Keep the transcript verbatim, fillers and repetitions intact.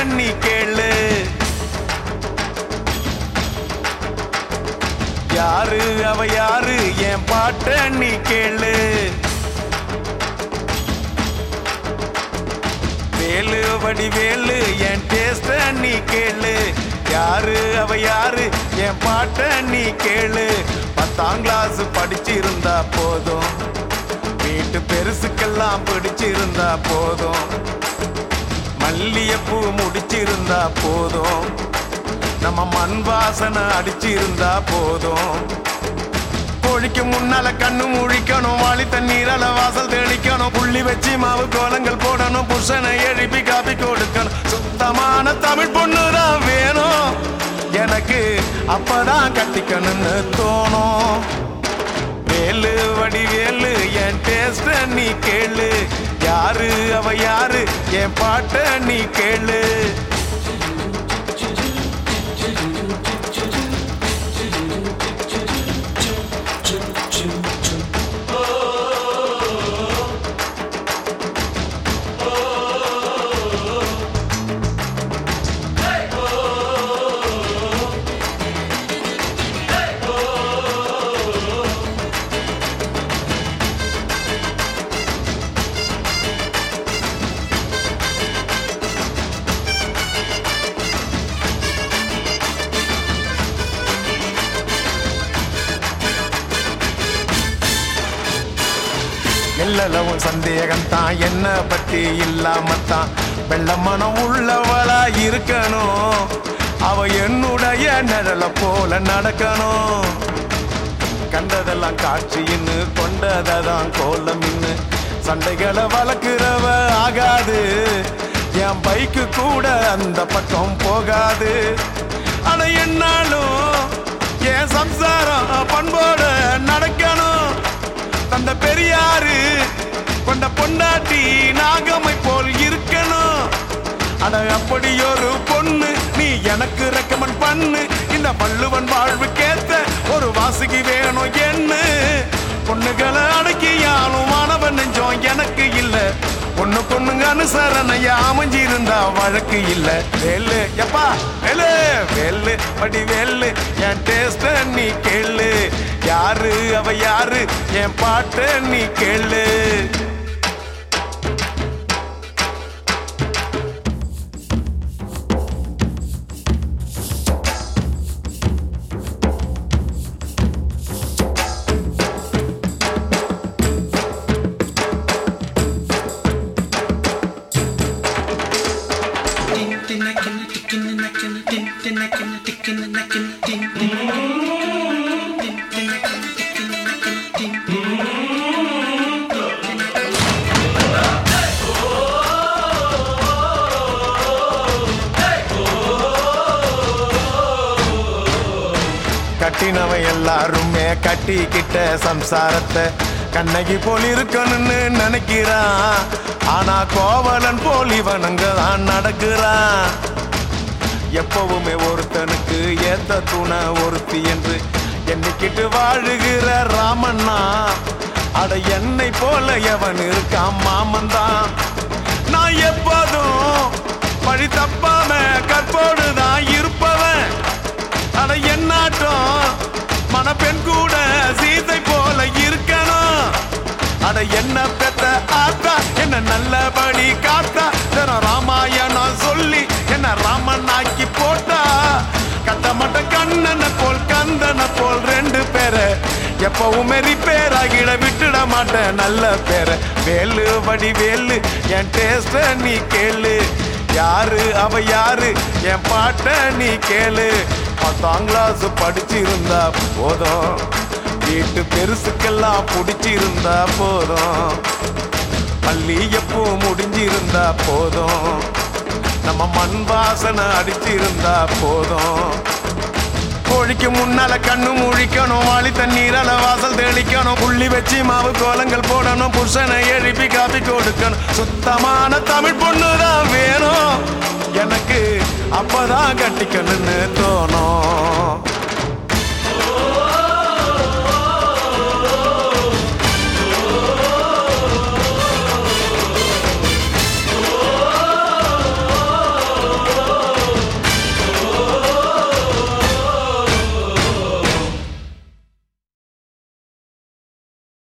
நீ கேளு. யாரு அவ யாரு என் பாட்ட நீ கேளு. வேலு வடிவேலு என் டேஸ்ட நீ கேளு. யாரு அவ யாரு என் பாட்ட நீ கேளு. பத்தாம் கிளாஸ் படிச்சிருந்தா போதும், வீட்டு பெருசுக்கெல்லாம் பிடிச்சிருந்தா போதும், மல்லிகைப்பூ முடிச்சிருந்தா போதும், நம்ம மண் வாசனை அடிச்சிருந்தா போதும். கோழிக்கு முன்னால கண்ணு முழிக்கணும், வாளி தண்ணீரால வாசல் தெளிக்கணும், புள்ளி வச்சு மாவு கோலங்கள் போடணும், புருஷனை எழுப்பி காப்பி கொடுக்கணும். சுத்தமான தமிழ் பொண்ணுதான் வேணும் எனக்கு, அப்பதான் கட்டிக்கணும்னு தோணும். வேலு வடிவேலு என் டேஸ்ட நீ கேளு. யாரு அவ யாரு என் பாட்ட நீ கேளு. எல்லவும் சந்தேகம்தான் என்ன பத்தி இல்லாமத்தான், வெள்ள மனம் உள்ளவளா இருக்கணும், அவ என்னுடைய நிழல போல நடக்கணும். கண்டதெல்லாம் காட்சின்னு கொண்டதான் கோலமின்னு சண்டைகளை வளர்க்கிறவ ஆகாது, என் பைக்கு கூட அந்த பக்கம் போகாது. ஆனா என்னாலும் என் சம்சாரம் பண்போட நடக்கணும். அந்த பெரியாரு கொண்ட பொண்டாட்டி நாகமை போல் இருக்கணும். அட அப்படி ஒரு பொண்ணு நீ எனக்கு ரெக்கமெண்ட் பண்ணு. இந்த வள்ளுவன் வாழ்வு கேத்த ஒரு வாசுகி வேணும் என்ன. பொண்ணுகளை அடக்கியாலும் மாணவன் நெஞ்சம் எனக்கு இல்ல, பொண்ணு பொண்ணுங்க அனுசரணையா அமைஞ்சிருந்தா வழக்கு இல்ல. வேலு எப்பா வேலு வேலு படி வேலு என் டேஸ்ட நீ கேளு. யாரு அவ யாரு என் பாட்ட நீ கேளு. கட்டினவன் எல்லாருமே கட்டிக்கிட்ட சம்சாரத்தை கண்ணகி போல் இருக்கணும்னு நினைக்கிறான். ஆனா கோவலன் போல் இவனுங்க தான் நடக்கிறான். எப்பவுமே ஒருத்தனுக்கு ஏத்த துணை ஒருத்தி என்று எண்ணிக்கிட்டு வாழுகிற ராமண்ணா. அட என்னை போல எவன் இருக்கான் மாமன் தான். நான் எப்போதும் பழி தப்பாம கற்போடுதான் இருப்பவன். அட என்னாட்டம் மனப்பெண் கூட சீதை போல இருக்கணும். அட என்ன பெத்த ஆத்தா என்ன நல்லபடி காத்தா, ராமாயணம் சொல்லி என்ன ராமன் ஆக்கி போட்டா. கட்ட மட்ட கண்ணனை போல் கந்தனை போல் ரெண்டு பேரை எப்பவுமே ரிப்பேர் ஆகிட விட்டுட மாட்டேன் நல்ல பேரை. வேலு வடி வேலு என் டேஸ்ட நீ கேளு. யாரு அவ யாரு என் பாட்ட நீ கேளு. பத்தாம் கிளாஸ் படிச்சிருந்தா போதும், வீட்டு பெருசுக்கெல்லாம் பிடிச்சிருந்தா போதும், மல்லிகைப்பூ முடிஞ்சிருந்தா போதும், நம்ம மண் வாசனை அடிச்சிருந்தா போதும். கோழிக்கு முன்னால கண்ணு முழிக்கணும், வாளி தண்ணீரால வாசல் தெளிக்கணும், புள்ளி வச்சு மாவு கோலங்கள் போடணும், புருஷனை எழுப்பி காப்பி கொடுக்கணும். சுத்தமான தமிழ் பொண்ணுதான் வேணும் எனக்கு, அப்பதான் கட்டிக்கணும்னு தோணும்.